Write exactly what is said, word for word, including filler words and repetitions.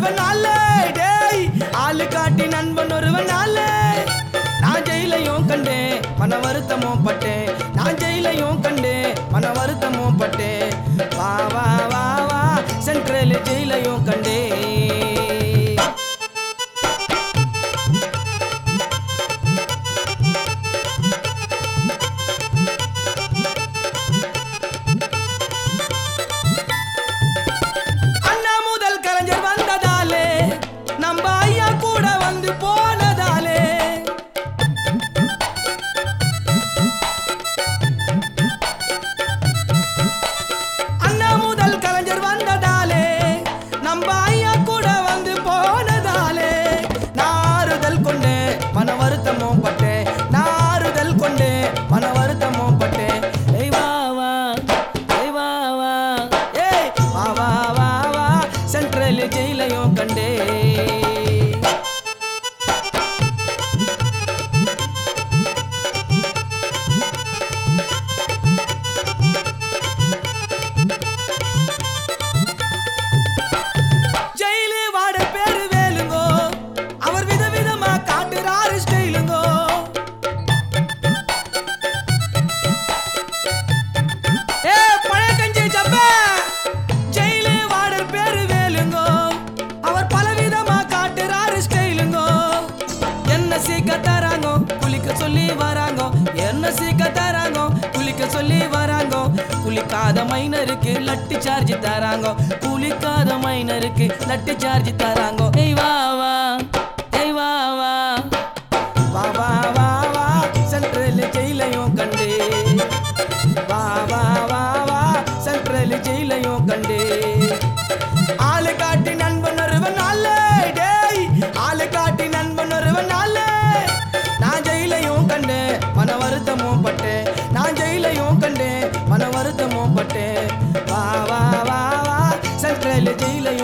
ஒருவனால டேய் ஆளு காட்டி நண்பன் ஒருவனால நான் ஜெயிலையும் கண்டேன் மன வருத்தமும் பட்டேன் நான் ஜெயிலையும் கண்டேன் மன வருத்தமும் பட்டேன் வா வா வா வா சென்ட்ரல் ஜெயிலையும் கண்டேன் ஜெயிலையும் கண்டே ஜெயிலு வாட பேரு வேலுங்கோ அவர் விதவிதமா காட்டுறாரு ஸ்டைலுங்கோ ஏ பழைய கஞ்சி ஜப்ப தராங்கோ குளிக்க சொல்லி வராங்கோ என்ன சீக்க தராங்கோ குளிக்க சொல்லி வராங்கோ குளிக்காத மைனருக்கு லட்டு சார்ஜ் தராங்கோ குளிக்காத மைனருக்கு லட்டு சார்ஜ் தராங்கோ ஏய் வா வா ஏய் வா வா வா வா வா வா சென்ட்ரல் ஜெயிலையும் கண்டே வா வா வா வா சென்ட்ரல் ஜெயிலையும் கண்டே ஆளு காட்டி நண்பன் ஒருவனால டேய் ஆளு காட்டி நண்பன் ஒருவனால நான் ஜெயிலையும் கண்டேன் மன வருத்தமும் பட்டேன் நான் ஜெயிலையும் கண்டேன் மன வருத்தமும் பட்டேன் வா வா வா வா சென்ட்ரல் ஜெயிலையும்